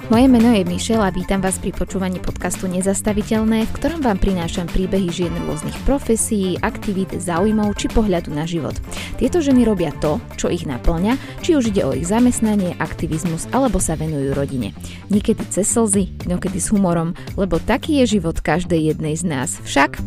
Moje meno je Michelle a vítam vás pri počúvaní podcastu Nezastaviteľné, v ktorom vám prinášam príbehy žien rôznych profesií, aktivít, záujmov či pohľadu na život. Tieto ženy robia to, čo ich naplňa, či už ide o ich zamestnanie, aktivizmus alebo sa venujú rodine. Niekedy cez slzy, inokedy s humorom, lebo taký je život každej jednej z nás. Však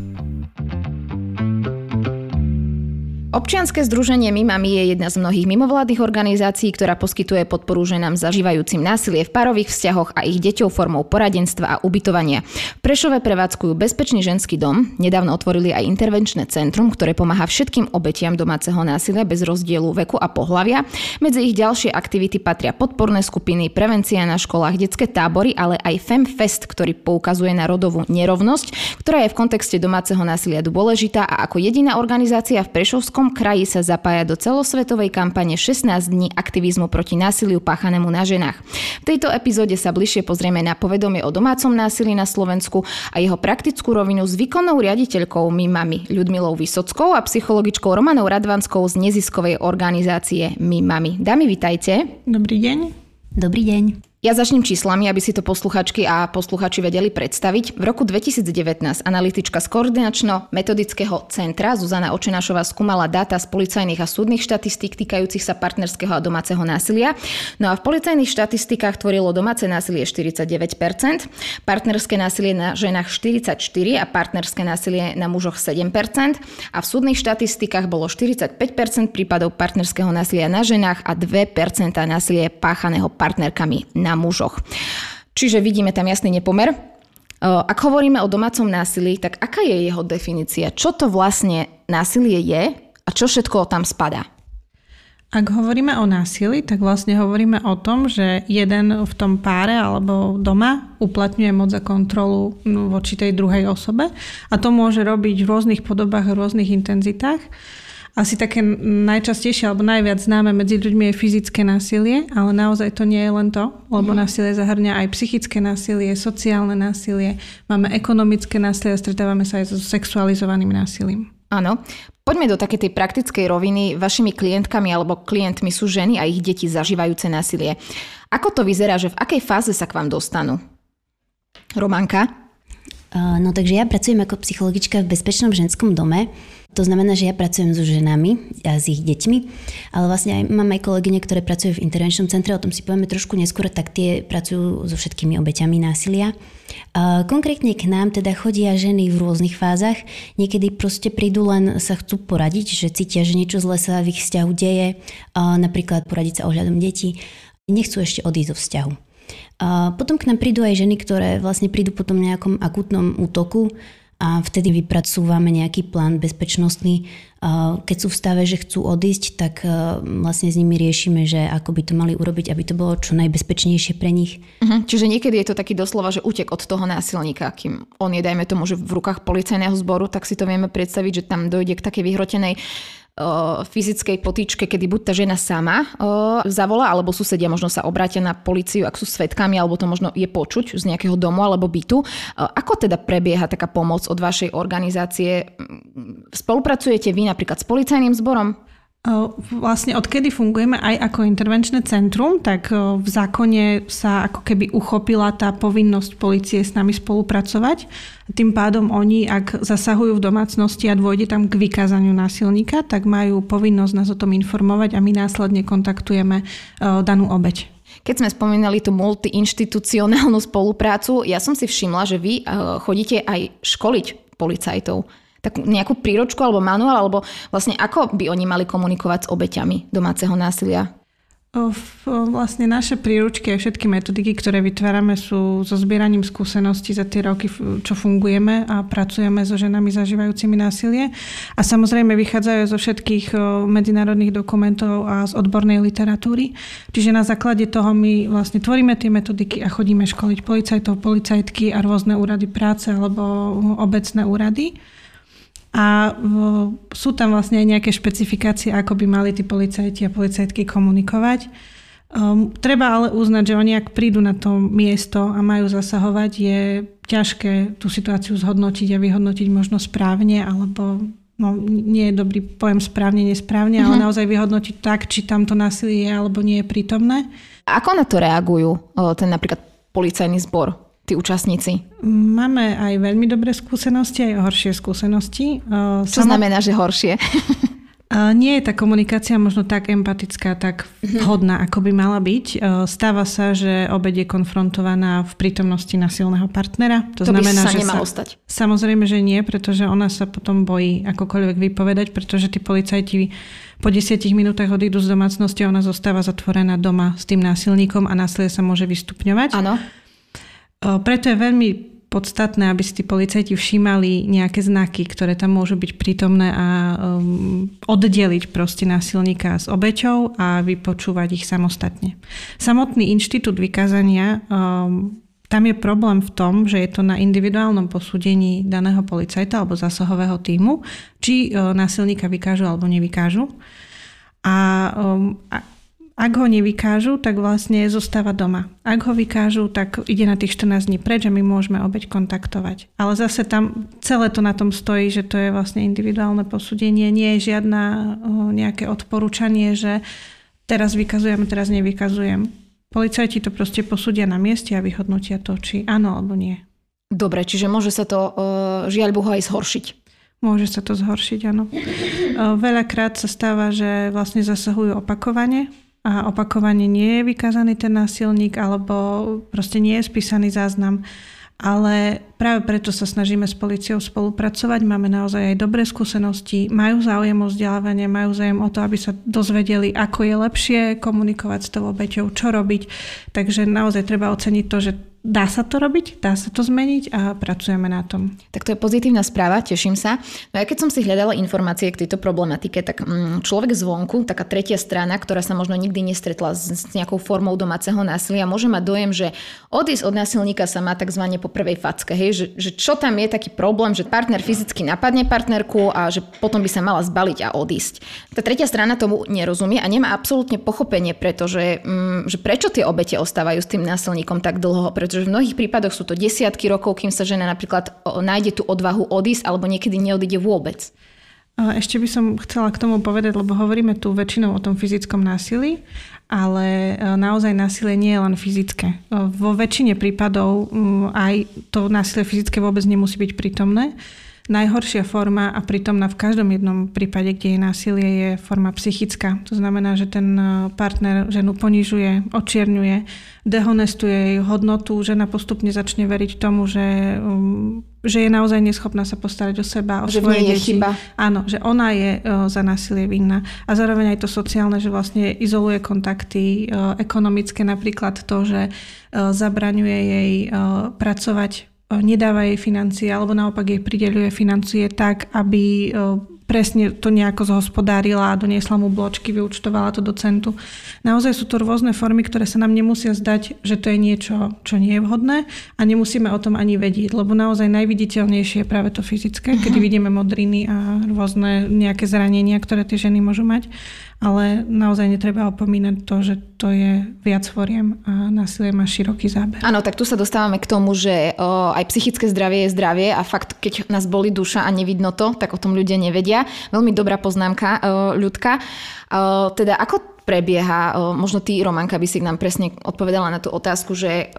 Občianske združenie My Mami je jedna z mnohých mimovládnych organizácií, ktorá poskytuje podporu ženám zažívajúcim násilie v párových vzťahoch a ich deťov formou poradenstva a ubytovania. V Prešove prevádzkujú bezpečný ženský dom, nedávno otvorili aj intervenčné centrum, ktoré pomáha všetkým obetiam domáceho násilia bez rozdielu veku a pohlavia. Medzi ich ďalšie aktivity patria podporné skupiny, prevencia na školách, detské tábory, ale aj FemFest, ktorý poukazuje na rodovú nerovnosť, ktorá je v kontexte domáceho násilia dôležitá a ako jediná organizácia v Prešovskom kraji sa zapája do celosvetovej kampane 16 dní aktivizmu proti násiliu páchanému na ženách. V tejto epizóde sa bližšie pozrieme na povedomie o domácom násilí na Slovensku a jeho praktickú rovinu s výkonnou riaditeľkou My Mami Ľudmilou Vysockou a psychologičkou Romanou Radvanskou z neziskovej organizácie My Mami. Dámy, vitajte. Dobrý deň. Dobrý deň. Ja začnem číslami, aby si to posluchačky a posluchači vedeli predstaviť. V roku 2019 analytička z Koordinačno-metodického centra Zuzana Očenášová skúmala dáta z policajných a súdnych štatistík týkajúcich sa partnerského a domáceho násilia. No a v policajných štatistikách tvorilo domáce násilie 49%, partnerské násilie na ženách 44% a partnerské násilie na mužoch 7%. A v súdnych štatistikách bolo 45% prípadov partnerského násilia na ženách a 2% násilie páchaného partnerkami na mužoch. Čiže vidíme tam jasný nepomer. Ak hovoríme o domácom násilí, tak aká je jeho definícia? Čo to vlastne násilie je a čo všetko tam spadá? Ak hovoríme o násilí, tak vlastne hovoríme o tom, že jeden v tom páre alebo doma uplatňuje moc a kontrolu voči tej druhej osobe a to môže robiť v rôznych podobách a rôznych intenzitách. Asi také najčastejšie alebo najviac známe medzi ľuďmi je fyzické násilie, ale naozaj to nie je len to, lebo násilie zahŕňa aj psychické násilie, sociálne násilie, máme ekonomické násilie a stretávame sa aj so sexualizovaným násilím. Áno. Poďme do takej tej praktickej roviny. Vašimi klientkami alebo klientmi sú ženy a ich deti zažívajúce násilie. Ako to vyzerá, že v akej fáze sa k vám dostanú? Románka? No takže ja pracujem ako psychologička v bezpečnom ženskom dome. To znamená, že ja pracujem so ženami a s ich deťmi, ale vlastne mám aj kolegyne, ktoré pracujú v intervenčnom centre, o tom si povieme trošku neskôr, tak tie pracujú so všetkými obeťami násilia. Konkrétne k nám teda chodia ženy v rôznych fázach, niekedy proste prídu len sa chcú poradiť, že cítia, že niečo zlé sa v ich vzťahu deje, napríklad poradiť sa ohľadom detí, nechcú ešte odísť zo vzťahu. Potom k nám prídu aj ženy, ktoré vlastne prídu po tom nejakom akútnom útoku a vtedy vypracúvame nejaký plán bezpečnostný. Keď sú v stave, že chcú odísť, tak vlastne s nimi riešime, že ako by to mali urobiť, aby to bolo čo najbezpečnejšie pre nich. Čiže niekedy je to taký doslova, že útek od toho násilníka, kým on je, dajme tomu, že v rukách policajného zboru, tak si to vieme predstaviť, že tam dojde k takej vyhrotenej fyzickej potýčke, kedy buď tá žena sama zavolá, alebo susedia možno sa obrátia na políciu, ak sú svedkami, alebo to možno je počuť z nejakého domu alebo bytu. Ako teda prebieha taká pomoc od vašej organizácie? Spolupracujete vy napríklad s policajným zborom? Vlastne odkedy fungujeme aj ako intervenčné centrum, tak v zákone sa ako keby uchopila tá povinnosť polície s nami spolupracovať. Tým pádom oni, ak zasahujú v domácnosti a dôjde tam k vykázaniu násilníka, tak majú povinnosť nás o tom informovať a my následne kontaktujeme danú obeť. Keď sme spomínali tú multiinštitucionálnu spoluprácu, ja som si všimla, že vy chodíte aj školiť policajtov. Takú nejakú príručku alebo manuál, alebo vlastne ako by oni mali komunikovať s obeťami domáceho násilia? Vlastne naše príručky a všetky metodiky, ktoré vytvárame, sú so zbieraním skúseností za tie roky, čo fungujeme a pracujeme so ženami zažívajúcimi násilie. A samozrejme vychádzajú zo všetkých medzinárodných dokumentov a z odbornej literatúry. Čiže na základe toho my vlastne tvoríme tie metodiky a chodíme školiť policajtov, policajtky a rôzne úrady práce alebo obecné úrady. A sú tam vlastne aj nejaké špecifikácie, ako by mali tí policajti a policajtky komunikovať. Treba ale uznať, že oni ak prídu na to miesto a majú zasahovať, je ťažké tú situáciu zhodnotiť a vyhodnotiť možno správne, alebo nie je dobrý pojem správne, nesprávne, ale naozaj vyhodnotiť tak, či tam to násilie je alebo nie je prítomné. Ako na to reagujú ten napríklad policajný zbor, tí účastníci? Máme aj veľmi dobré skúsenosti, aj horšie skúsenosti. Čo znamená, že horšie? Nie je tá komunikácia možno tak empatická, tak vhodná, ako by mala byť. Stáva sa, že obeť je konfrontovaná v prítomnosti násilného partnera. To znamená, by sa nemalo stať. Samozrejme, že nie, pretože ona sa potom bojí akokoľvek vypovedať, pretože tí policajti po 10 minútach odídu z domácnosti a ona zostáva zatvorená doma s tým násilníkom a násilie sa môže vystupňovať. Áno. Preto je veľmi podstatné, aby si tí policajti všímali nejaké znaky, ktoré tam môžu byť prítomné a oddeliť proste násilníka s obeťou a vypočúvať ich samostatne. Samotný inštitút vykázania, tam je problém v tom, že je to na individuálnom posúdení daného policajta alebo zásahového tímu, či násilníka vykážu alebo nevykážu. A ak ho nevykážu, tak vlastne zostáva doma. Ak ho vykážu, tak ide na tých 14 dní preč a my môžeme obeť kontaktovať. Ale zase tam celé to na tom stojí, že to je vlastne individuálne posúdenie. Nie je žiadna nejaké odporúčanie, že teraz vykazujem, teraz nevykazujem. Policajti to proste posúdia na mieste a vyhodnotia to, či áno alebo nie. Dobre, čiže môže sa to žiaľ Bohu aj zhoršiť. Môže sa to zhoršiť, áno. Veľakrát sa stáva, že vlastne zasahujú opakovane. A opakovane nie je vykázaný ten násilník alebo proste nie je spísaný záznam. Ale práve preto sa snažíme s políciou spolupracovať. Máme naozaj aj dobré skúsenosti, majú záujem o vzdelávanie, majú záujem o to, aby sa dozvedeli, ako je lepšie komunikovať s tou obeťou, čo robiť. Takže naozaj treba oceniť to, že dá sa to robiť, dá sa to zmeniť a pracujeme na tom. Tak to je pozitívna správa, teším sa. No a keď som si hľadala informácie k tejto problematike, tak človek zvonku, taká tretia strana, ktorá sa možno nikdy nestretla s nejakou formou domáceho násilia, môže mať dojem, že odísť od násilníka sa má takzvané po prvej facke. Hej? Že čo tam je taký problém, že partner fyzicky napadne partnerku a že potom by sa mala zbaliť a odísť. Tá tretia strana tomu nerozumie a nemá absolútne pochopenie, pretože že prečo tie obete ostávajú s tým násilníkom tak dlho, pretože v mnohých prípadoch sú to desiatky rokov, kým sa žena napríklad nájde tú odvahu odísť alebo niekedy neodíde vôbec. Ešte by som chcela k tomu povedať, lebo hovoríme tu väčšinou o tom fyzickom násilí, ale naozaj násilie nie je len fyzické. Vo väčšine prípadov aj to násilie fyzické vôbec nemusí byť prítomné. Najhoršia forma a prítomná v každom jednom prípade, kde je násilie, je forma psychická. To znamená, že ten partner ženu ponižuje, očierňuje, dehonestuje jej hodnotu, žena postupne začne veriť tomu, že je naozaj neschopná sa postarať o seba, o svoje deti. Chyba. Áno, že ona je za násilie vinná. A zároveň aj to sociálne, že vlastne izoluje kontakty, ekonomické napríklad to, že zabraňuje jej pracovať, nedáva jej financie, alebo naopak jej prideľuje financie tak, aby presne to nejako zhospodárila a doniesla mu bločky, vyúčtovala to do centu. Naozaj sú to rôzne formy, ktoré sa nám nemusia zdať, že to je niečo, čo nie je vhodné a nemusíme o tom ani vedieť, lebo naozaj najviditeľnejšie je práve to fyzické, kedy vidíme modriny a rôzne nejaké zranenia, ktoré tie ženy môžu mať. Ale naozaj netreba opomínať to, že to je viac foriem a násilie má široký záber. Áno, tak tu sa dostávame k tomu, že aj psychické zdravie je zdravie a fakt, keď nás bolí duša a nevidno to, tak o tom ľudia nevedia. Veľmi dobrá poznámka, Ľudka. Teda ako prebieha, možno ty, Romanka, by si nám presne odpovedala na tú otázku, že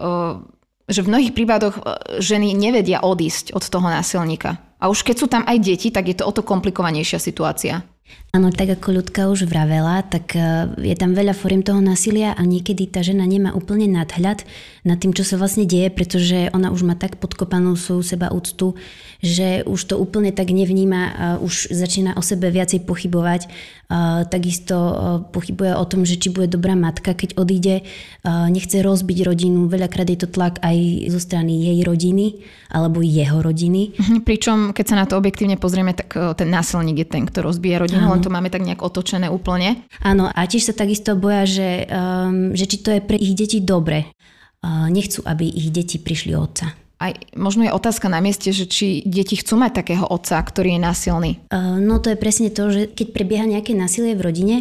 v mnohých prípadoch ženy nevedia odísť od toho násilníka. A už keď sú tam aj deti, tak je to o to komplikovanejšia situácia. Áno, tak ako Ľudka už vravela, tak je tam veľa foriem toho násilia a niekedy tá žena nemá úplne nadhľad nad tým, čo sa vlastne deje, pretože ona už má tak podkopanú svoju sebaúctu, že už to úplne tak nevníma a už začína o sebe viacej pochybovať. Takisto pochybuje o tom, že či bude dobrá matka, keď odíde, nechce rozbiť rodinu. Veľakrát je to tlak aj zo strany jej rodiny alebo jeho rodiny. Pričom, keď sa na to objektívne pozrieme, tak ten násilník je ten, kto rozbije rodinu, len to máme tak nejak otočené úplne. Áno, a tiež sa takisto boja, že či to je pre ich deti dobre. Nechcú, aby ich deti prišli od otca. Aj možno je otázka na mieste, že či deti chcú mať takého otca, ktorý je násilný. No to je presne to, že keď prebieha nejaké násilie v rodine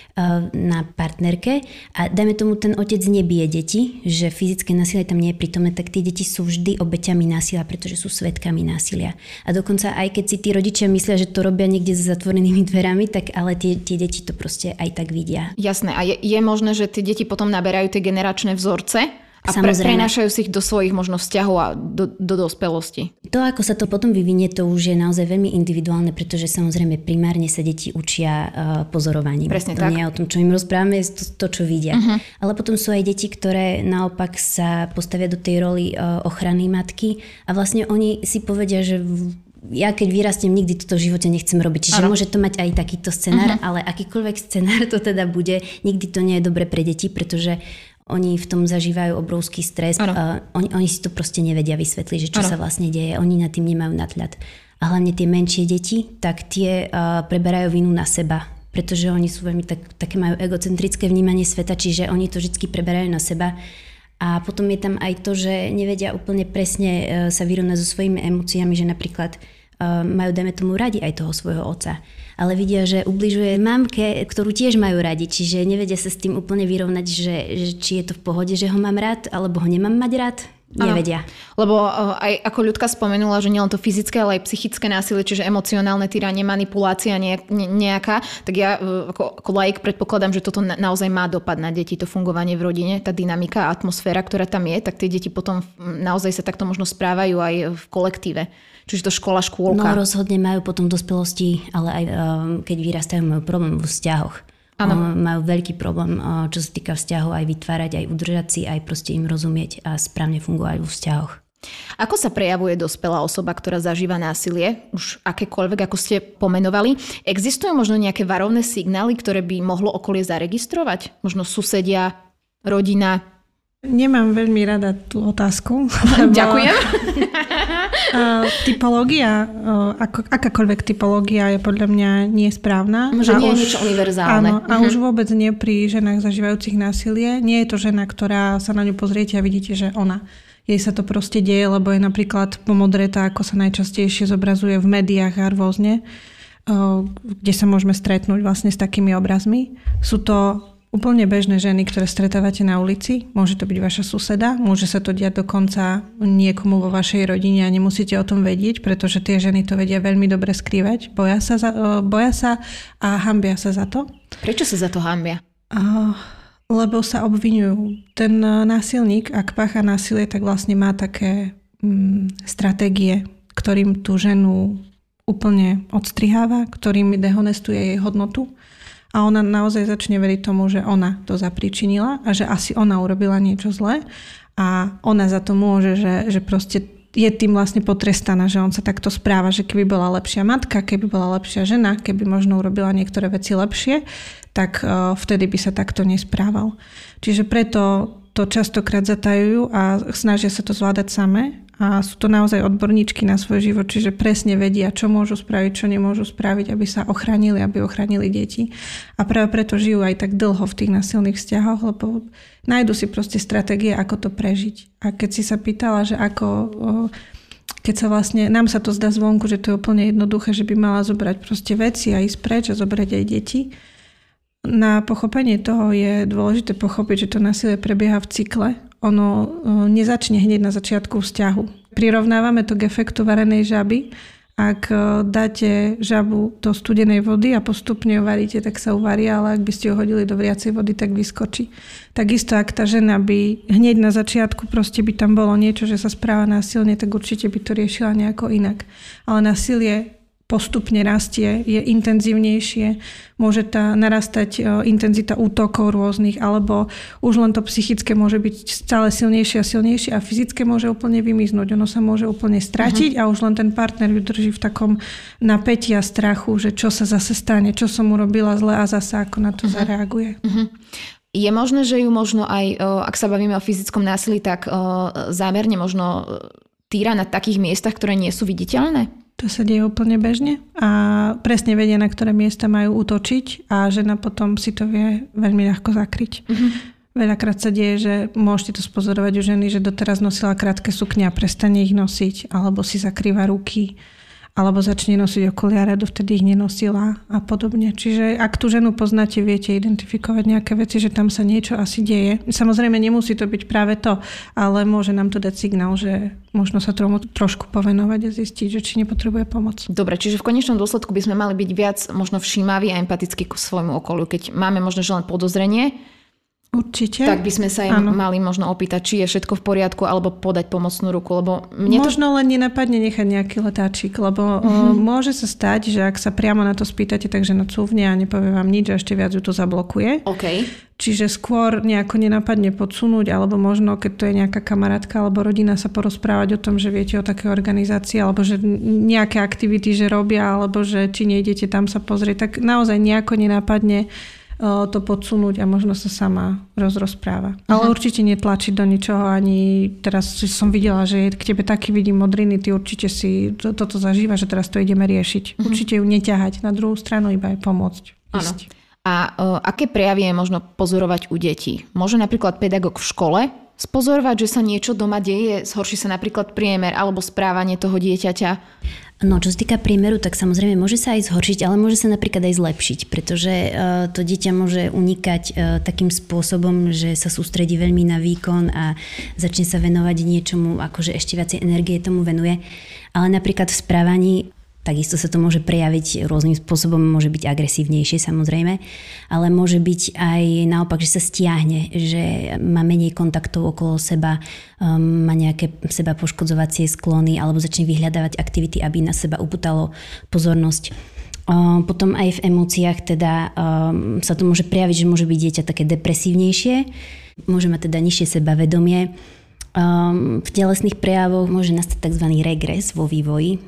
na partnerke a dajme tomu ten otec nebije deti, že fyzické násilie tam nie je prítomné, tak tie deti sú vždy obeťami násilia, pretože sú svedkami násilia. A dokonca aj keď si tí rodičia myslia, že to robia niekde s zatvorenými dverami, tak ale tie deti to proste aj tak vidia. Jasné. A je možné, že tie deti potom naberajú tie generačné vzorce A prenášajú si ich do svojich možno vzťahov a do dospelosti. To, ako sa to potom vyvinie, to už je naozaj veľmi individuálne, pretože samozrejme primárne sa deti učia pozorovaním. Presne to tak. nie je o tom, čo im rozprávame, je to, čo vidia. Ale potom sú aj deti, ktoré naopak sa postavia do tej roli ochrany matky a vlastne oni si povedia, že ja keď vyrastiem, nikdy toto v živote nechcem robiť. Čiže môže to mať aj takýto scenár, ale akýkoľvek scenár to teda bude, nikdy to nie je dobre pre deti, pretože oni v tom zažívajú obrovský stres. Oni si to proste nevedia vysvetliť, že čo sa vlastne deje. Oni nad tým nemajú nadhľad. A hlavne tie menšie deti, tak tie preberajú vinu na seba. Pretože oni sú veľmi také majú egocentrické vnímanie sveta, čiže oni to vždy preberajú na seba. A potom je tam aj to, že nevedia úplne presne sa vyrovnať so svojimi emóciami, že napríklad majú, dajme tomu, radi aj toho svojho otca. Ale vidia, že ubližuje mamke, ktorú tiež majú radi, čiže nevedia sa s tým úplne vyrovnať, že či je to v pohode, že ho mám rád, alebo ho nemám mať rád. Nevedia. Lebo aj ako Ľudka spomenula, že nielen to fyzické, ale aj psychické násilie, čiže emocionálne týranie, manipulácia nejaká, tak ja ako laik predpokladám, že toto naozaj má dopad na deti, to fungovanie v rodine, tá dynamika, atmosféra, ktorá tam je, tak tie deti potom naozaj sa takto možno správajú aj v kolektíve. Čiže to škola, škôlka. No rozhodne majú potom v dospelosti, ale aj keď vyrastajú, majú problém v vzťahoch. Majú veľký problém, čo sa týka vzťahov, aj vytvárať, aj udržať si, aj proste im rozumieť a správne fungovať vo vzťahoch. Ako sa prejavuje dospelá osoba, ktorá zažíva násilie, už akékoľvek, ako ste pomenovali? Existujú možno nejaké varovné signály, ktoré by mohlo okolie zaregistrovať? Možno susedia, rodina? Nemám veľmi rada tú otázku. Ďakujem. Typológia, akákoľvek typológia je podľa mňa nesprávna. Že nie je niečo univerzálne. Áno, a už vôbec nie pri ženách zažívajúcich násilie. Nie je to žena, ktorá sa na ňu pozriete a vidíte, že ona. Jej sa to proste deje, lebo je napríklad pomodretá, ako sa najčastejšie zobrazuje v médiách a rôzne, kde sa môžeme stretnúť vlastne s takými obrazmi. Sú to úplne bežné ženy, ktoré stretávate na ulici. Môže to byť vaša suseda, môže sa to diať dokonca niekomu vo vašej rodine a nemusíte o tom vedieť, pretože tie ženy to vedia veľmi dobre skrývať. Boja sa a hanbia sa za to. Prečo sa za to hanbia? Lebo sa obviňujú. Ten násilník, ak pácha násilie, tak vlastne má také stratégie, ktorým tú ženu úplne odstriháva, ktorým dehonestuje jej hodnotu. A ona naozaj začne veriť tomu, že ona to zapríčinila a že asi ona urobila niečo zlé a ona za to môže, že proste je tým vlastne potrestaná, že on sa takto správa, že keby bola lepšia matka, keby bola lepšia žena, keby možno urobila niektoré veci lepšie, tak vtedy by sa takto nesprával. Čiže preto to častokrát zatajujú a snažia sa to zvládať samé. A sú to naozaj odborníčky na svoj život, čiže presne vedia, čo môžu spraviť, čo nemôžu spraviť, aby sa ochránili, aby ochránili deti. A práve preto žijú aj tak dlho v tých násilných vzťahoch, lebo nájdu si proste stratégie, ako to prežiť. A keď si sa pýtala, že keď sa vlastne, nám sa to zdá zvonku, že to je úplne jednoduché, že by mala zobrať proste veci a ísť preč a zobrať aj deti. Na pochopenie toho je dôležité pochopiť, že to násilie prebieha v cykle. Ono nezačne hneď na začiatku vzťahu. Prirovnávame to k efektu varenej žaby. Ak dáte žabu do studenej vody a postupne ju varíte, tak sa uvarí, ale ak by ste ju hodili do vriacej vody, tak vyskočí. Takisto, ak tá žena by hneď na začiatku proste by tam bolo niečo, že sa správa násilne, tak určite by to riešila nejako inak. Ale násilie postupne rastie, je intenzívnejšie, môže narastať intenzita útokov rôznych, alebo už len to psychické môže byť stále silnejšie a silnejšie a fyzické môže úplne vymiznúť. Ono sa môže úplne stratiť a už len ten partner vydrží v takom napätí a strachu, že čo sa zase stane, čo som urobila zle a zase ako na to zareaguje. Je možné, že ju možno aj, ak sa bavíme o fyzickom násilí, tak zámerne možno týra na takých miestach, ktoré nie sú viditeľné? To sa deje úplne bežne a presne vedia, na ktoré miesta majú útočiť a žena potom si to vie veľmi ľahko zakryť. Veľakrát sa deje, že môžete to spozorovať u ženy, že doteraz nosila krátke sukne a prestane ich nosiť, alebo si zakrýva ruky, alebo začne nosiť okuliare, dovtedy ich nenosila a podobne. Čiže ak tú ženu poznáte, viete identifikovať nejaké veci, že tam sa niečo asi deje. Samozrejme nemusí to byť práve to, ale môže nám to dať signál, že možno sa tomu trošku povenovať a zistiť, že či nepotrebuje pomoc. Dobre, čiže v konečnom dôsledku by sme mali byť viac možno všímaví a empatickí k svojmu okoliu. Keď máme možno že len podozrenie, Určite. Tak by sme sa im mali možno opýtať, či je všetko v poriadku, alebo podať pomocnú ruku, lebo možno len nenapadne nechať nejaký letáčik, lebo môže sa stať, že ak sa priamo na to spýtate, takže žena cúvne a nepovie vám nič a ešte viac ju to zablokuje. Okay. Čiže skôr nejako nenapadne podsunúť, alebo možno, keď to je nejaká kamarátka alebo rodina, sa porozprávať o tom, že viete o také organizácii, alebo že nejaké aktivity, že robia, alebo že či nejdete tam sa pozrieť, tak naozaj nejako nenapadne to podsunúť a možno sa sama rozpráva. Ale určite netlačiť do ničoho, ani teraz som videla, že k tebe taký vidím modriny, ty určite si toto zažíva, že teraz to ideme riešiť. Určite ju neťahať, na druhú stranu iba aj pomôcť. Áno. A aké prejavy je možno pozorovať u detí? Môže napríklad pedagóg v škole spozorovať, že sa niečo doma deje, zhorší sa napríklad priemer alebo správanie toho dieťaťa? No, čo sa týka priemeru, tak samozrejme môže sa aj zhoršiť, ale môže sa napríklad aj zlepšiť, pretože to dieťa môže unikať takým spôsobom, že sa sústredí veľmi na výkon a začne sa venovať niečomu, akože ešte viacej energie tomu venuje. Ale napríklad v správaní takisto sa to môže prejaviť rôznym spôsobom, môže byť agresívnejšie samozrejme, ale môže byť aj naopak, že sa stiahne, že má menej kontaktov okolo seba, má nejaké seba poškodzovacie sklony alebo začne vyhľadávať aktivity, aby na seba upútalo pozornosť. Potom aj v emóciách teda sa to môže prejaviť, že môže byť dieťa také depresívnejšie, môže mať teda nižšie sebavedomie. V telesných prejavoch môže nastať tzv. Regres vo vývoji,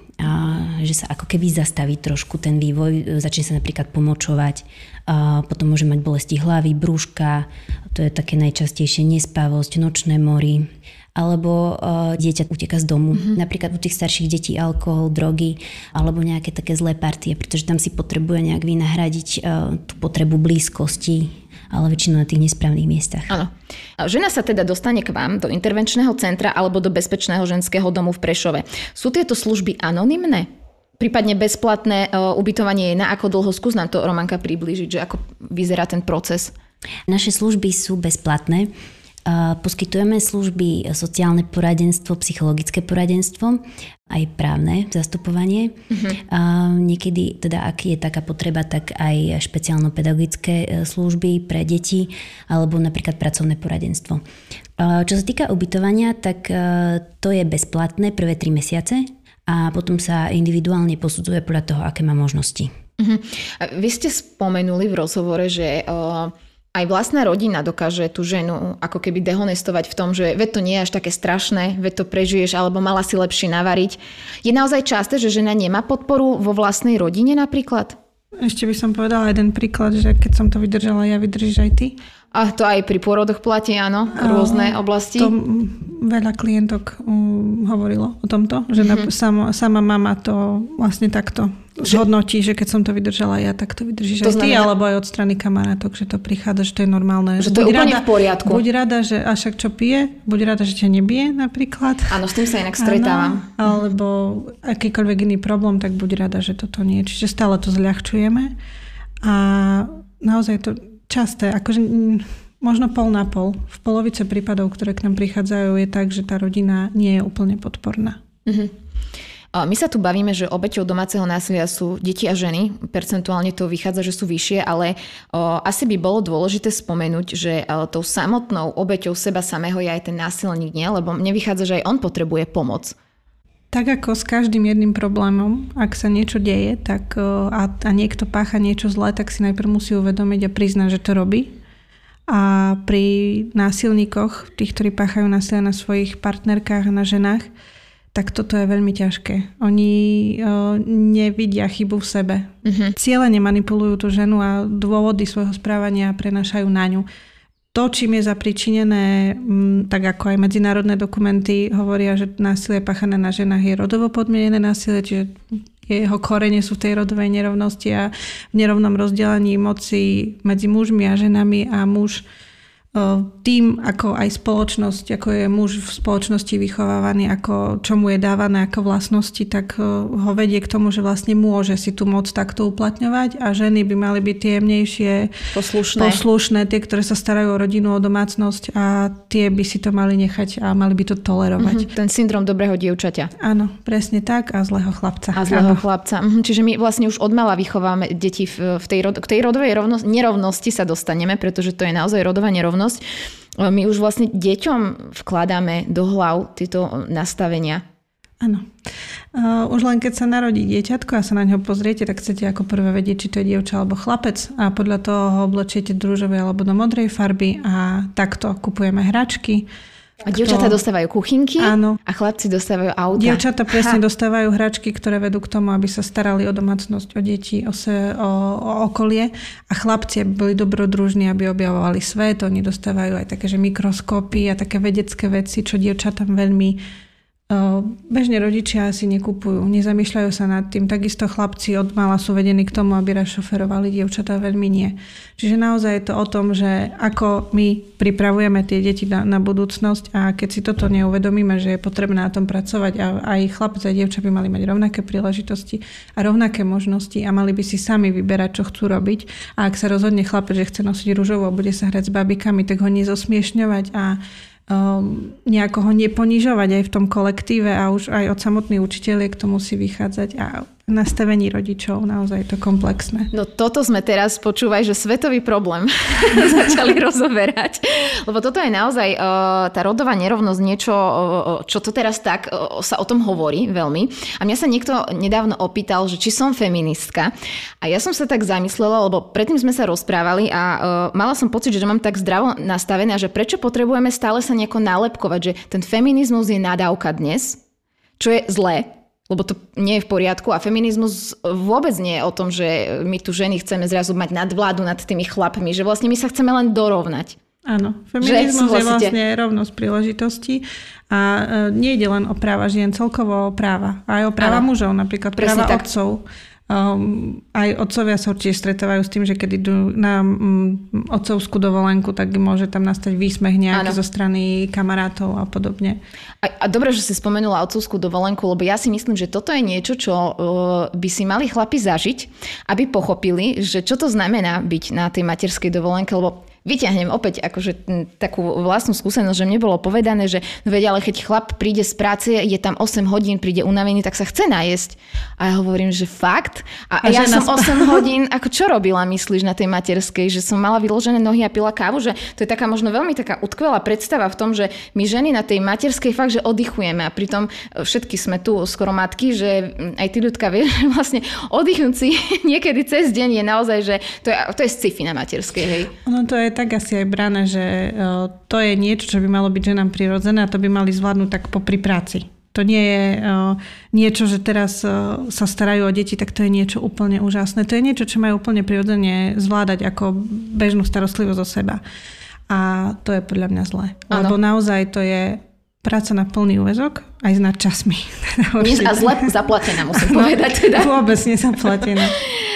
že sa ako keby zastaví trošku ten vývoj, začne sa napríklad pomočovať, potom môže mať bolesti hlavy, brúška, to je také najčastejšie, nespavosť, nočné mory, alebo dieťa uteká z domu. Napríklad u tých starších detí alkohol, drogy, alebo nejaké také zlé partie, pretože tam si potrebuje nejak vynahradiť tú potrebu blízkosti, ale väčšinou na tých nesprávnych miestach. Áno. Žena sa teda dostane k vám do intervenčného centra alebo do bezpečného ženského domu v Prešove. Sú tieto služby anonymné? Prípadne bezplatné ubytovanie je na ako dlho? Skús nám to, Romanka, priblížiť, že ako vyzerá ten proces. Naše služby sú bezplatné. Poskytujeme služby sociálne poradenstvo, psychologické poradenstvo, aj právne zastupovanie. Niekedy, teda ak je taká potreba, tak aj špeciálno-pedagogické služby pre deti alebo napríklad pracovné poradenstvo. Čo sa týka ubytovania, tak to je bezplatné prvé 3 mesiace a potom sa individuálne posudzuje podľa toho, aké má možnosti. Vy ste spomenuli v rozhovore, že aj vlastná rodina dokáže tú ženu ako keby dehonestovať v tom, že veď to nie je až také strašné, veď to prežiješ, alebo mala si lepšie navariť. Je naozaj časté, že žena nemá podporu vo vlastnej rodine napríklad? Ešte by som povedala jeden príklad, že keď som to vydržala, ja vydržíš aj ty. A to aj pri pôrodoch platí, áno, rôzne oblasti. To veľa klientok hovorilo o tomto, že sama mama to vlastne takto zhodnotí, že keď som to vydržala ja, tak to vydržíš aj ty, alebo aj od strany kamarátok, že to prichádza, že to je normálne. Že to je úplne v poriadku. Buď rada, že a však čo pije, buď rada, že ťa nebije napríklad. Áno, s tým sa inak stretávam. Alebo akýkoľvek iný problém, tak buď rada, že toto nie. Čiže stále to zľahčujeme. A naozaj to časté, akože možno pol na pol. V polovice prípadov, ktoré k nám prichádzajú, je tak, že tá rodina nie je úplne podporná. My sa tu bavíme, že obeťou domáceho násilia sú deti a ženy. Percentuálne to vychádza, že sú vyššie, ale asi by bolo dôležité spomenúť, že tou samotnou obeťou seba samého je aj ten násilník, nie? Lebo mne vychádza, že aj on potrebuje pomoc. Tak ako s každým jedným problémom, ak sa niečo deje tak, a niekto pácha niečo zlé, tak si najprv musí uvedomiť a priznať, že to robí. A pri násilníkoch, tých, ktorí páchajú násilie na svojich partnerkách a na ženách, tak toto je veľmi ťažké. Oni nevidia chybu v sebe. Cielene manipulujú tú ženu a dôvody svojho správania prenášajú na ňu. To, čím je zapričinené, tak ako aj medzinárodné dokumenty hovoria, že násilie páchané na ženách je rodovo podmienené násilie, čiže jeho korene sú v tej rodovej nerovnosti a v nerovnom rozdelení moci medzi mužmi a ženami a muž tým, ako aj spoločnosť, ako je muž v spoločnosti vychovávaný, ako čo mu je dávané ako vlastnosti, tak ho vedie k tomu, že vlastne môže si tú moc takto uplatňovať a ženy by mali byť tie jemnejšie, poslušné, tie, ktoré sa starajú o rodinu, o domácnosť a tie by si to mali nechať a mali by to tolerovať. Ten syndrom dobrého dievčaťa. Áno, presne tak a zlého chlapca. Chlapca. Čiže my vlastne už odmala vychováme deti k tej rodovej nerovnosti sa dostaneme, pretože to je naozaj rodová nerovnosť. rovnosť. My už vlastne deťom vkladáme do hlav tieto nastavenia. Áno. Už len keď sa narodí dieťatko a sa na ňo pozriete, tak chcete ako prvé vedieť, či to je dievča alebo chlapec a podľa toho ho oblečiete do ružovej alebo do modrej farby a takto kupujeme hračky. A dievčatá dostávajú kuchynky, áno. A chlapci dostávajú auta. Dievčatá presne dostávajú hračky, ktoré vedú k tomu, aby sa starali o domácnosť, o deti, o okolie. A chlapci boli dobrodružní, aby objavovali svet. Oni dostávajú aj také, že mikroskopy a také vedecké veci, čo dievčatám veľmi bežne rodičia si nekupujú. Nezamýšľajú sa nad tým. Takisto chlapci od mala sú vedení k tomu, aby raz šoferovali, dievčatá veľmi nie. Čiže naozaj je to o tom, že ako my pripravujeme tie deti na budúcnosť a keď si toto neuvedomíme, že je potrebné na tom pracovať a aj chlapci a dievča by mali mať rovnaké príležitosti a rovnaké možnosti a mali by si sami vyberať, čo chcú robiť. A ak sa rozhodne chlapec, že chce nosiť ružovu a bude sa hrať s babikami, tak ho nezosmiešňovať a nejako ho neponižovať aj v tom kolektíve a už aj od samotných učiteľiek to musí vychádzať a nastavení rodičov, naozaj je to komplexné. No toto sme teraz, počúvaj, že svetový problém začali rozoberať. Lebo toto je naozaj tá rodová nerovnosť niečo, čo to teraz tak sa o tom hovorí veľmi. A mňa sa niekto nedávno opýtal, že či som feministka. A ja som sa tak zamyslela, lebo predtým sme sa rozprávali a mala som pocit, že mám tak zdravo nastavené, že prečo potrebujeme stále sa nejako nálepkovať, že ten feminizmus je nadávka dnes, čo je zlé. Lebo to nie je v poriadku a feminizmus vôbec nie je o tom, že my tu ženy chceme zrazu mať nadvládu nad tými chlapmi, že vlastne my sa chceme len dorovnať. Áno, feminizmus je vlastne rovnosť príležitostí a nie ide len o práva žien, celkovo o práva. Aj o práva mužov, napríklad presne práva tak. otcov. Aj otcovia sa určite stretávajú s tým, že keď idú na otcovskú dovolenku, tak môže tam nastať výsmech nejaký zo strany kamarátov a podobne. A dobre, že si spomenula otcovskú dovolenku, lebo ja si myslím, že toto je niečo, čo by si mali chlapi zažiť, aby pochopili, že čo to znamená byť na tej materskej dovolenke, lebo vyťahnem opäť akože takú vlastnú skúsenosť, že mne bolo povedané, že veď, ale keď chlap príde z práce, je tam 8 hodín, príde unavený, tak sa chce najesť. A ja hovorím, že fakt? A ja som 8 hodín, ako čo robila, myslíš, na tej materskej? Že som mala vyložené nohy a pila kávu? Že to je taká možno veľmi taká utkvelá predstava v tom, že my ženy na tej materskej fakt, že oddychujeme. A pritom všetky sme tu skoro matky, že aj ty, Ľudka, vieš, vlastne oddychnúť si niekedy cez deň je naozaj, že to je sci-fi na materskej, hej. No to je tak asi aj brané, že to je niečo, čo by malo byť ženám prirodzené a to by mali zvládnuť tak popri práci. To nie je niečo, že teraz sa starajú o deti, tak to je niečo úplne úžasné. To je niečo, čo majú úplne prirodzene zvládať ako bežnú starostlivosť o seba. A to je podľa mňa zlé. Ano. Lebo naozaj to je práca na plný úväzok, aj s nadčasmi. A zle zaplatená, musím povedať. Teda. Vôbec nezaplatená.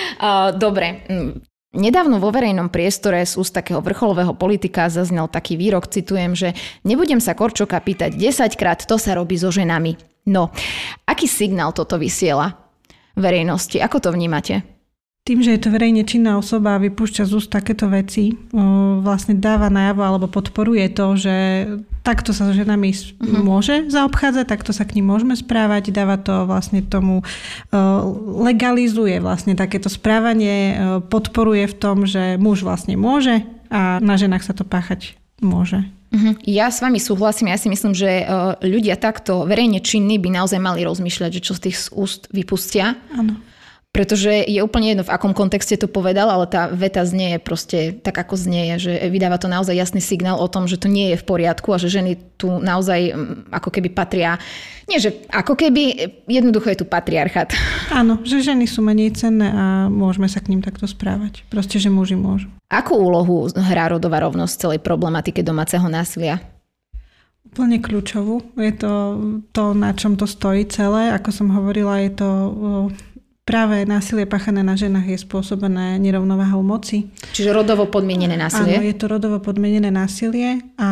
Dobre. Nedávno vo verejnom priestore z úst takého vrcholového politika zaznel taký výrok, citujem, že nebudem sa Korčoka pýtať 10-krát, to sa robí so ženami. No, aký signál toto vysiela verejnosti? Ako to vnímate? Tým, že je to verejne činná osoba a vypúšťa z úst takéto veci, vlastne dáva najavo alebo podporuje to, že takto sa so ženami môže zaobchádzať, takto sa k ním môžeme správať, dáva to vlastne tomu, legalizuje vlastne takéto správanie, podporuje v tom, že muž vlastne môže a na ženách sa to páchať môže. Ja s vami súhlasím, ja si myslím, že ľudia takto verejne činní by naozaj mali rozmýšľať, že čo z tých úst vypustia. Áno. Pretože je úplne jedno, v akom kontexte to povedal, ale tá veta znie proste tak, ako znie, že vydáva to naozaj jasný signál o tom, že to nie je v poriadku a že ženy tu naozaj ako keby patria, nie že ako keby, jednoducho je tu patriarchát. Áno, že ženy sú menej cenné a môžeme sa k ním takto správať. Proste, že muži môžu. Akú úlohu hrá rodová rovnosť v celej problematike domáceho násilia? Úplne kľúčovú. Je to, na čom to stojí celé. Ako som hovorila, je to... Práve násilie páchané na ženách je spôsobené nerovnováhou moci. Čiže rodovo podmienené násilie? Áno, je to rodovo podmienené násilie a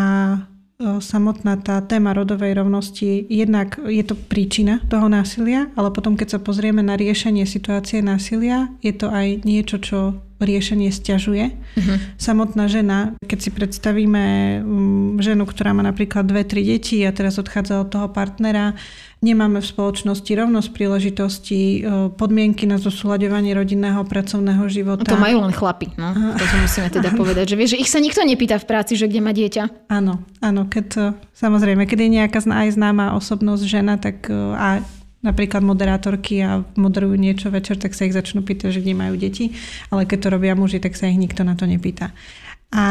samotná tá téma rodovej rovnosti, jednak je to príčina toho násilia, ale potom keď sa pozrieme na riešenie situácie násilia, je to aj niečo, čo riešenie sťažuje. Samotná žena, keď si predstavíme ženu, ktorá má napríklad 2-3 deti a teraz odchádza od toho partnera, nemáme v spoločnosti rovnosť príležitostí, podmienky na zosúľaďovanie rodinného pracovného života. To majú len chlapi, no. To musíme teda povedať, že vieš, že ich sa nikto nepýta v práci, že kde má dieťa. Áno, samozrejme, keď je nejaká aj známa osobnosť žena, tak a napríklad moderátorky a moderujú niečo večer, tak sa ich začnú pýtať, že kde majú deti, ale keď to robia muži, tak sa ich nikto na to nepýta. A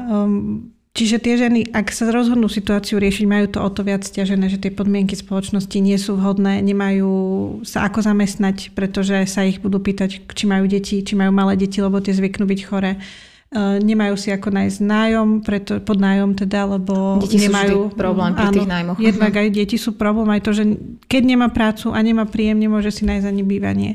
čiže tie ženy, ak sa rozhodnú situáciu riešiť, majú to o to viac sťažené, že tie podmienky spoločnosti nie sú vhodné, nemajú sa ako zamestnať, pretože sa ich budú pýtať, či majú deti, či majú malé deti, lebo tie zvyknú byť choré. Nemajú si ako nájsť nájom, pod nájom teda, lebo deti nemajú... sú problém pri tých nájmoch. Jednak aj deti sú problém, aj to, že keď nemá prácu a nemá príjem, nemôže si nájsť ani bývanie.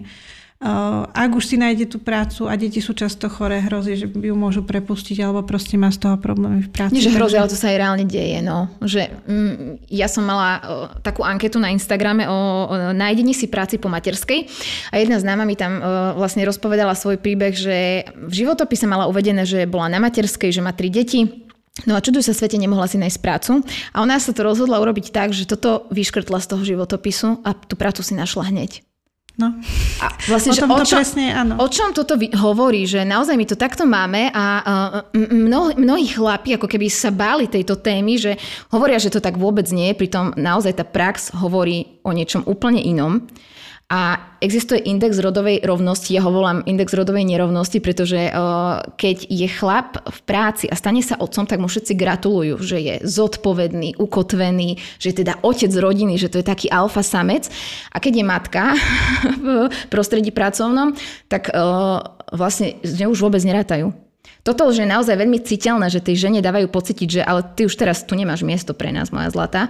Ak už si nájde tú prácu a deti sú často choré, hrozí, že ju môžu prepustiť alebo proste má z toho problémy v práci. Nie, že hrozí, ale to sa aj reálne deje. No. Že, ja som mala takú anketu na Instagrame o nájdení si práci po materskej a jedna známa mi tam vlastne rozpovedala svoj príbeh, že v životopise mala uvedené, že bola na materskej, že má 3 deti. No a čuduj sa svete, nemohla si nájsť prácu. A ona sa to rozhodla urobiť tak, že toto vyškrtla z toho životopisu a tú prácu si našla hneď. No. A vlastne, o čom toto hovorí, že naozaj my to takto máme a mnohí chlapi ako keby sa báli tejto témy, že hovoria, že to tak vôbec nie je, pritom naozaj tá prax hovorí o niečom úplne inom. A existuje index rodovej rovnosti, ja ho volám index rodovej nerovnosti, pretože keď je chlap v práci a stane sa otcom, tak mu všetci gratulujú, že je zodpovedný, ukotvený, že je teda otec rodiny, že to je taký alfa samec. A keď je matka v prostredí pracovnom, tak vlastne z ňou už vôbec nerátajú. Toto už je naozaj veľmi citeľné, že tej žene dávajú pocítiť, že ale ty už teraz tu nemáš miesto pre nás, moja zlatá.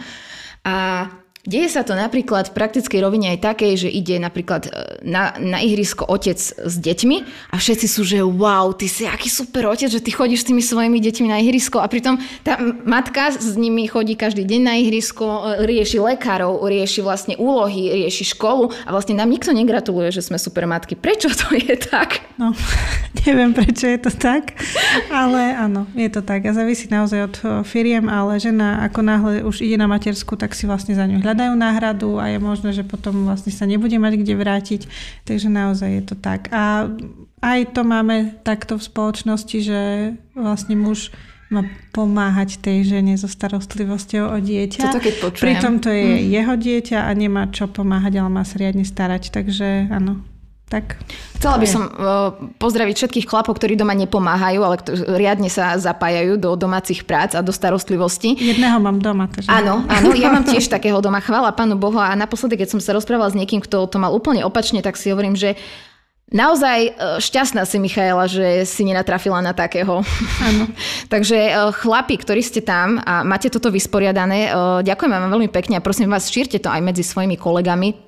A deje sa to napríklad v praktickej rovine aj takej, že ide napríklad na ihrisko otec s deťmi a všetci sú, že wow, ty si aký super otec, že ty chodíš s tými svojimi deťmi na ihrisko a pritom tá matka s nimi chodí každý deň na ihrisko, rieši lekárov, rieši vlastne úlohy, rieši školu a vlastne nám nikto negratuluje, že sme super matky. Prečo to je tak? No, neviem, prečo je to tak, ale áno, je to tak a závisí naozaj od firiem, ale žena ako náhle už ide na matersku, tak si vlastne za ňu hľadajú náhradu a je možné, že potom vlastne sa nebude mať kde vrátiť. Takže naozaj je to tak. A aj to máme takto v spoločnosti, že vlastne muž má pomáhať tej žene so starostlivosťou o dieťa. Toto keď počujem. Pritom to je jeho dieťa a nemá čo pomáhať, ale má sa riadne starať. Takže áno. Tak. Chcela by som pozdraviť všetkých chlapov, ktorí doma nepomáhajú, ale riadne sa zapájajú do domácich prác a do starostlivosti. Jedného mám doma. Takže... Áno, ja mám tiež takého doma. Chvála Pánu Bohu. A naposledy, keď som sa rozprávala s niekým, kto to mal úplne opačne, tak si hovorím, že naozaj šťastná si, Michaela, že si nenatrafila na takého. Áno. Takže chlapi, ktorí ste tam a máte toto vysporiadané, ďakujem vám veľmi pekne a prosím vás, šírte to aj medzi svojimi kolegami.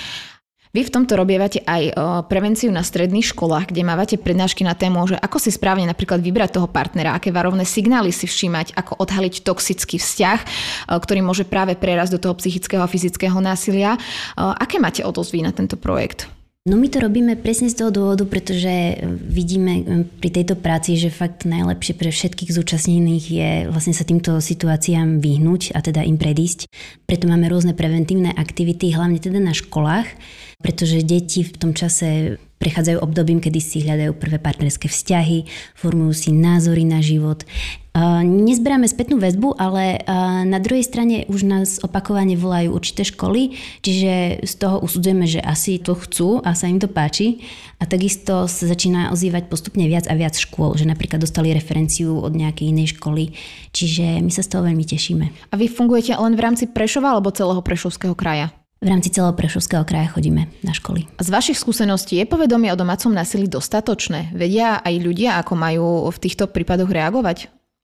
Vy v tomto robievate aj prevenciu na stredných školách, kde mávate prednášky na tému, že ako si správne napríklad vybrať toho partnera, aké varovné signály si všímať, ako odhaliť toxický vzťah, ktorý môže práve prerásť do toho psychického a fyzického násilia. Aké máte odozvy na tento projekt? No my to robíme presne z toho dôvodu, pretože vidíme pri tejto práci, že fakt najlepšie pre všetkých zúčastnených je vlastne sa týmto situáciám vyhnúť a teda im predísť. Preto máme rôzne preventívne aktivity, hlavne teda na školách, pretože deti v tom čase prechádzajú obdobím, kedy si hľadajú prvé partnerské vzťahy, formujú si názory na život. Nezberáme spätnú väzbu, ale na druhej strane už nás opakovane volajú určité školy, čiže z toho usudzujeme, že asi to chcú a sa im to páči. A takisto sa začína ozývať postupne viac a viac škôl, že napríklad dostali referenciu od nejakej inej školy, čiže my sa z toho veľmi tešíme. A vy fungujete len v rámci Prešova alebo celého Prešovského kraja? V rámci celého Prešovského kraja chodíme na školy. A z vašich skúseností je povedomie o domácom násilí dostatočné? Vedia aj ľudia, ako majú v týchto prípadoch reagovať?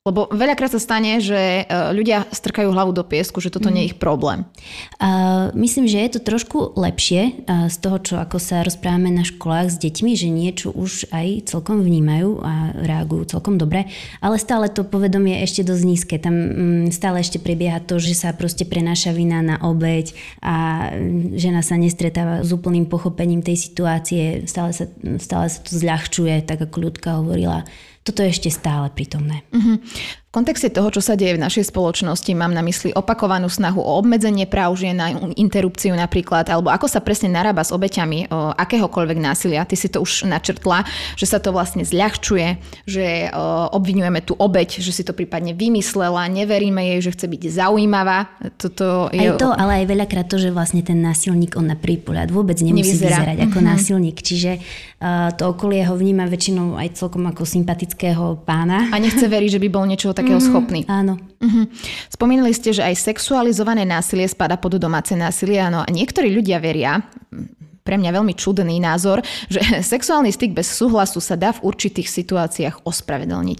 Lebo veľakrát sa stane, že ľudia strkajú hlavu do piesku, že toto nie je ich problém. Myslím, že je to trošku lepšie z toho, čo ako sa rozprávame na školách s deťmi, že niečo už aj celkom vnímajú a reagujú celkom dobre, ale stále to povedomie je ešte dosť nízke. Tam stále ešte prebieha to, že sa proste prenáša vina na obeť a žena sa nestretáva s úplným pochopením tej situácie, stále sa to zľahčuje, tak ako Ľudka hovorila. Toto je ešte stále prítomné. V kontexte toho, čo sa deje v našej spoločnosti, mám na mysli opakovanú snahu o obmedzenie práv žien na interrupciu napríklad, alebo ako sa presne narába s obeťami akéhokoľvek násilia. Ty si to už načrtla, že sa to vlastne zľahčuje, že obviňujeme tú obeť, že si to prípadne vymyslela, neveríme jej, že chce byť zaujímavá. Toto je... Aj to, ale aj veľakrát to, že vlastne ten násilník, on na prvý pohľad vôbec nemusí vyzerať ako násilník. Čiže to okolie ho vníma väčšinou aj celkom ako sympatického pána. A nechce veriť, že by bol niečo takého schopný. Áno. Spomínali ste, že aj sexualizované násilie spada pod domáce násilie. Áno, a niektorí ľudia veria, pre mňa veľmi čudný názor, že sexuálny styk bez súhlasu sa dá v určitých situáciách ospravedlniť.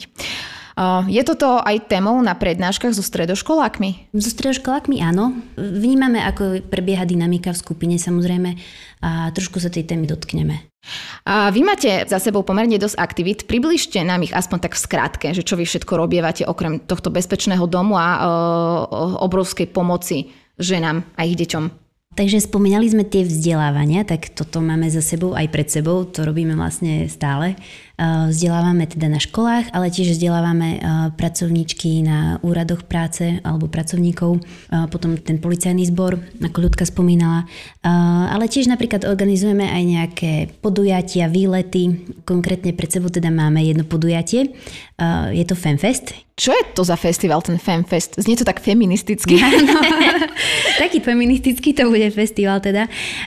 Je toto aj témou na prednáškach so stredoškolákmi? So stredoškolákmi áno. Vnímame, ako prebieha dynamika v skupine samozrejme a trošku sa tej témy dotkneme. A vy máte za sebou pomerne dosť aktivít. Približte nám ich aspoň tak v skratke, že čo vy všetko robievate okrem tohto bezpečného domu a obrovskej pomoci ženám a ich deťom. Takže spomínali sme tie vzdelávania, tak toto máme za sebou aj pred sebou, to robíme vlastne stále. Vzdelávame teda na školách, ale tiež vzdelávame pracovníčky na úradoch práce alebo pracovníkov, potom ten policajný zbor, ako Ľudka spomínala. Ale tiež napríklad organizujeme aj nejaké podujatia, výlety. Konkrétne pred sebou teda máme jedno podujatie. Je to FemFest. Čo je to za festival, ten FemFest? Znie to tak feministicky. Áno, taký feministický to bude festival teda.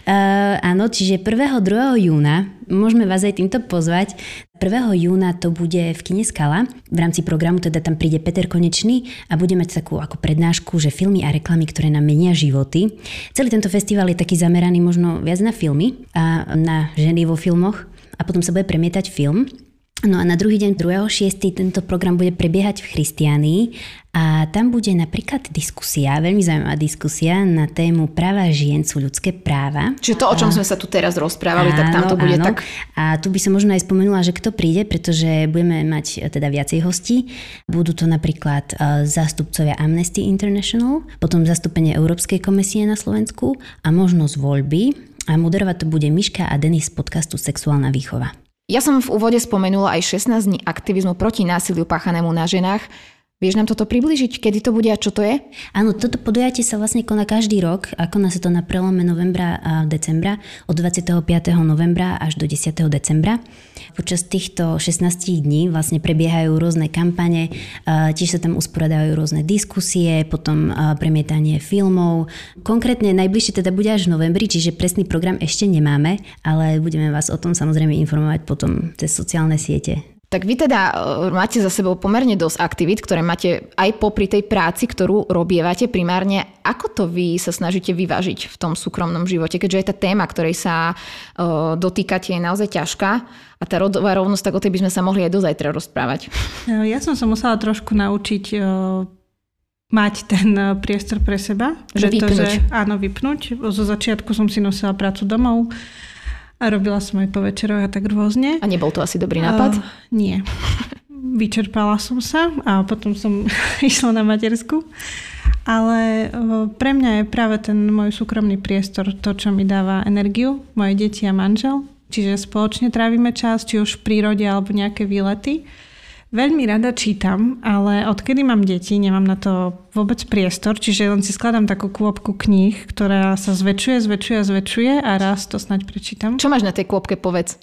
Áno, čiže 1. 2. júna, môžeme vás aj týmto pozvať. 1. júna to bude v kine Skala. V rámci programu teda tam príde Peter Konečný a bude mať takú ako prednášku, že filmy a reklamy, ktoré nám menia životy. Celý tento festival je taký zameraný možno viac na filmy a na ženy vo filmoch a potom sa bude premietať film. No a na druhý deň 2.6. tento program bude prebiehať v Christiánii a tam bude napríklad diskusia, veľmi zaujímavá diskusia na tému práva žien sú ľudské práva. Čiže to, o čom sme sa tu teraz rozprávali, tak tam to bude tak... A tu by som možno aj spomenula, že kto príde, pretože budeme mať teda viacej hostí. Budú to napríklad zástupcovia Amnesty International, potom zastúpenie Európskej komisie na Slovensku a možnosť voľby. A moderovať to bude Miška a Denis z podcastu Sexuálna výchova. Ja som v úvode spomenula aj 16 dní aktivizmu proti násiliu páchanému na ženách. Vieš nám toto priblížiť? Kedy to bude a čo to je? Áno, toto podujatie sa vlastne koná každý rok a koná sa to na prelome novembra a decembra od 25. novembra až do 10. decembra. Počas týchto 16 dní vlastne prebiehajú rôzne kampane, tiež sa tam usporiadajú rôzne diskusie, potom premietanie filmov. Konkrétne najbližšie teda bude až v novembri, čiže presný program ešte nemáme, ale budeme vás o tom samozrejme informovať potom cez sociálne siete. Tak vy teda máte za sebou pomerne dosť aktivít, ktoré máte aj popri tej práci, ktorú robievate primárne. Ako to vy sa snažíte vyvážiť v tom súkromnom živote? Keďže aj tá téma, ktorej sa dotýkate, je naozaj ťažká a tá rodová rovnosť, tak o tej by sme sa mohli aj do zajtra rozprávať. Ja som sa musela trošku naučiť mať ten priestor pre seba. Vypnúť. Áno, vypnúť. Zo začiatku som si nosila prácu domov. A robila som aj po večeroch a tak rôzne. A nebol to asi dobrý nápad? Nie. Vyčerpala som sa a potom som išla na matersku. Ale pre mňa je práve ten môj súkromný priestor to, čo mi dáva energiu, moje deti a manžel. Čiže spoločne trávime čas, či už v prírode alebo nejaké výlety. Veľmi rada čítam, ale odkedy mám deti, nemám na to vôbec priestor, čiže len si skladám takú kôpku kníh, ktorá sa zväčšuje a raz to snáď prečítam. Čo máš na tej kôpke, povedz?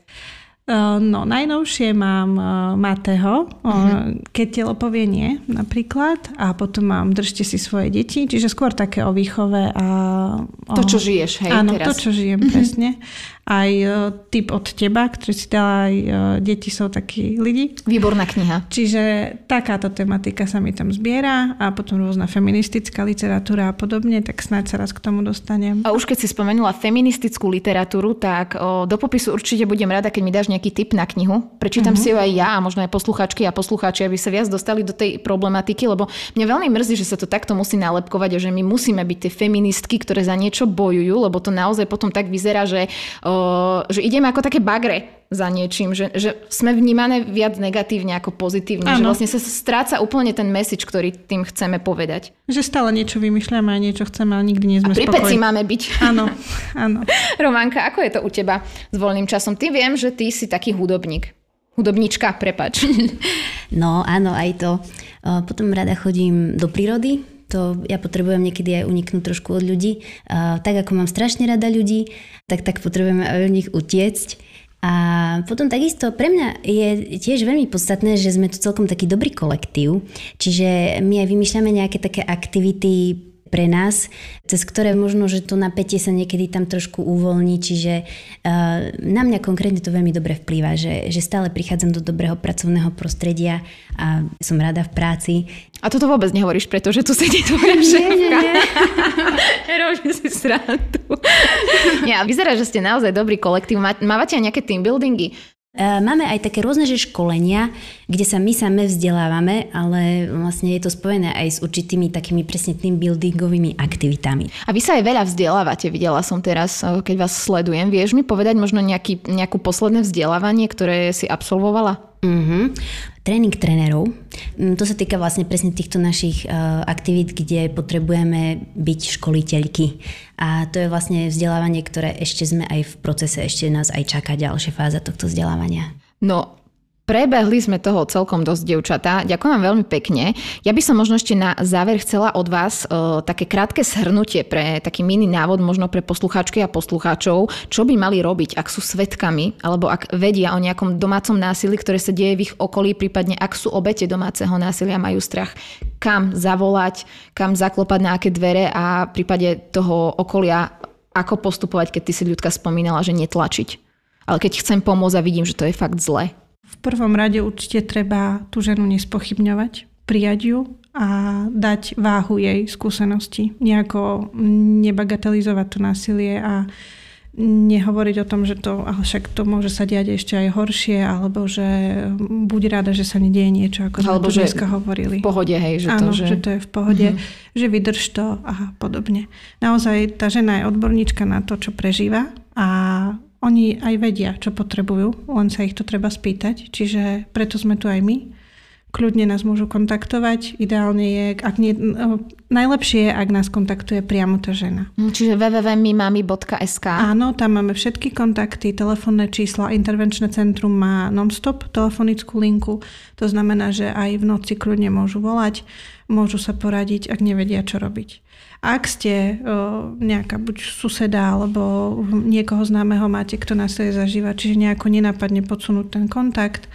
No, najnovšie mám Matého, Keď telo povie nie, napríklad, a potom mám Držte si svoje deti, čiže skôr také o výchove a... To, čo žiješ, hej, áno, teraz. To, čo žijem, presne. aj tip od teba, ktorý si dala aj Deti sú takí lidi. Výborná kniha. Čiže takáto tematika sa mi tam zbiera a potom rôzna feministická literatúra a podobne, tak snáď sa raz k tomu dostanem. A už keď si spomenula feministickú literatúru, tak do popisu určite budem rada, keď mi dáš nejaký tip na knihu. Prečítam si ju aj ja a možno aj poslucháčky a poslucháči, aby sa viac dostali do tej problematiky, lebo mňa veľmi mrzí, že sa to takto musí nalepkovať a že my musíme byť tie feministky, ktoré za niečo bojujú, lebo to naozaj potom tak vyzerá, že ideme ako také bagre za niečím, že sme vnímané viac negatívne ako pozitívne, že vlastne sa stráca úplne ten message, ktorý tým chceme povedať. Že stále niečo vymýšľame a niečo chceme, ale nikdy nie sme spokojní. A pri peci máme byť. Áno. Románka, ako je to u teba s voľným časom? Ty viem, že ty si taký hudobník. Hudobníčka, prepáč. No áno, aj to. Potom rada chodím do prírody. To ja potrebujem niekedy aj uniknúť trošku od ľudí. Tak ako mám strašne rada ľudí, tak potrebujem aj od nich utiecť. A potom takisto pre mňa je tiež veľmi podstatné, že sme tu celkom taký dobrý kolektív. Čiže my aj vymýšľame nejaké také aktivity pre nás, cez ktoré možno, že to napätie sa niekedy tam trošku uvoľní, čiže na mňa konkrétne to veľmi dobre vplýva, že stále prichádzam do dobrého pracovného prostredia a som rada v práci. A toto vôbec nehovoríš, pretože tu sedí tvoja šéfka. Robím si srandu. Ja, vyzerá, že ste naozaj dobrý kolektív. Mávate aj nejaké team buildingy? Máme aj také rôzne školenia, kde sa my same vzdelávame, ale vlastne je to spojené aj s určitými takými presne team buildingovými aktivitami. A vy sa aj veľa vzdelávate, videla som teraz, keď vás sledujem. Vieš mi povedať možno nejakú posledné vzdelávanie, ktoré si absolvovala? Tréning trénerov. To sa týka vlastne presne týchto našich aktivít, kde potrebujeme byť školiteľky. A to je vlastne vzdelávanie, ktoré ešte sme aj v procese, ešte nás aj čaká ďalšia fáza tohto vzdelávania. No, prebehli sme toho celkom dosť, dievčatá. Ďakujem vám veľmi pekne. Ja by som možno ešte na záver chcela od vás také krátke shrnutie pre taký mini návod možno pre poslucháčky a poslucháčov, čo by mali robiť, ak sú svedkami, alebo ak vedia o nejakom domácom násilí, ktoré sa deje v ich okolí, prípadne ak sú obete domáceho násilia, majú strach, kam zavolať, kam zaklopať na aké dvere a v prípade toho okolia, ako postupovať, keď ty si, Ľudka, spomínala, že netlačiť. Ale keď chcem pomôcť a vidím, že to je fakt zle. V prvom rade určite treba tú ženu nespochybňovať, prijať ju a dať váhu jej skúsenosti. Nejako nebagatelizovať to násilie a nehovoriť o tom, že ale však to môže sa diať ešte aj horšie, alebo že buď rada, že sa nedieje niečo, ako sme tu dneska hovorili. V pohode, hej. Že to je v pohode, že vydrž to a podobne. Naozaj tá žena je odborníčka na to, čo prežíva a oni aj vedia, čo potrebujú, len sa ich to treba spýtať, čiže preto sme tu aj my. Kľudne nás môžu kontaktovať, ideálne je, najlepšie je, ak nás kontaktuje priamo tá žena. Čiže www.mimami.sk. Áno, tam máme všetky kontakty, telefónne čísla, intervenčné centrum má non-stop telefonickú linku, to znamená, že aj v noci kľudne môžu volať, môžu sa poradiť, ak nevedia, čo robiť. Ak ste nejaká buď suseda alebo niekoho známeho máte, kto násilie zažíva, čiže nejako nenápadne podsunúť ten kontakt,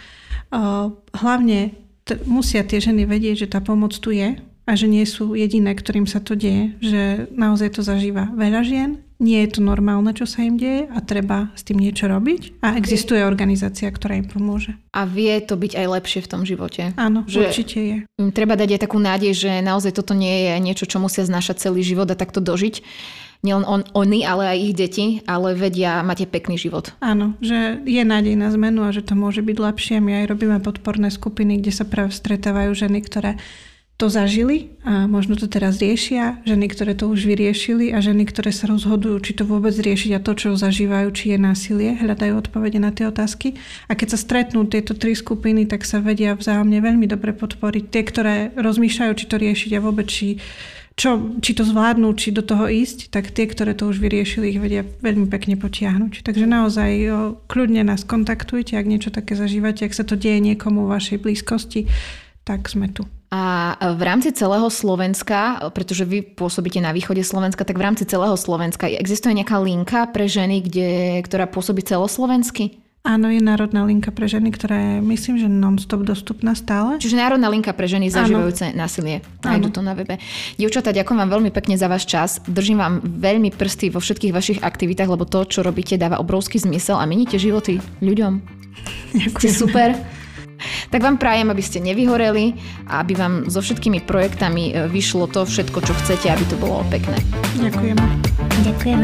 hlavne musia tie ženy vedieť, že tá pomoc tu je a že nie sú jediné, ktorým sa to deje, že naozaj to zažíva veľa žien. Nie je to normálne, čo sa im deje a treba s tým niečo robiť a existuje organizácia, ktorá im pomôže. A vie to byť aj lepšie v tom živote. Áno, určite je. Treba dať aj takú nádej, že naozaj toto nie je niečo, čo musia znášať celý život a takto dožiť. Nielen oni, ale aj ich deti, ale vedia, máte pekný život. Áno, že je nádej na zmenu a že to môže byť lepšie. My aj robíme podporné skupiny, kde sa práve stretávajú ženy, ktoré to zažili a možno to teraz riešia, ženy, ktoré to už vyriešili a ženy, ktoré sa rozhodujú, či to vôbec riešiť a to, čo zažívajú, či je násilie, hľadajú odpovede na tie otázky. A keď sa stretnú tieto 3 skupiny, tak sa vedia vzájomne veľmi dobre podporiť. Tie, ktoré rozmýšľajú, či to riešiť a vôbec či to zvládnu, či do toho ísť, tak tie, ktoré to už vyriešili, ich vedia veľmi pekne potiahnuť. Takže naozaj kľudne nás kontaktujte, ak niečo také zažívate, ak sa to deje niekomu v vašej blízkosti, tak sme tu. A v rámci celého Slovenska, pretože vy pôsobíte na východe Slovenska, tak v rámci celého Slovenska existuje nejaká linka pre ženy, ktorá pôsobí celoslovensky? Áno, je Národná linka pre ženy, ktorá je, myslím, že non-stop dostupná stále. Čiže Národná linka pre ženy zažívajúce násilie. Nájdu to na webe. Dievčatá, ďakujem vám veľmi pekne za váš čas. Držím vám veľmi prsty vo všetkých vašich aktivitách, lebo to, čo robíte, dáva obrovský zmysel a meníte životy ľuďom. Ďakujem. Ste super. Tak vám prajem, aby ste nevyhoreli a aby vám so všetkými projektami vyšlo to všetko, čo chcete, aby to bolo pekné. Ďakujeme. Ďakujeme.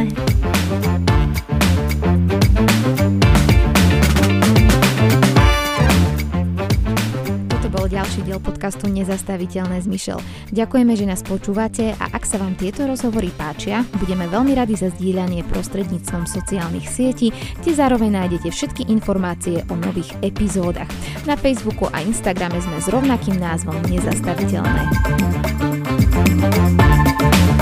Ďalší diel podcastu Nezastaviteľné s Michelle. Ďakujeme, že nás počúvate a ak sa vám tieto rozhovory páčia, budeme veľmi radi za zdieľanie prostredníctvom sociálnych sietí, kde zároveň nájdete všetky informácie o nových epizódach. Na Facebooku a Instagrame sme s rovnakým názvom Nezastaviteľné.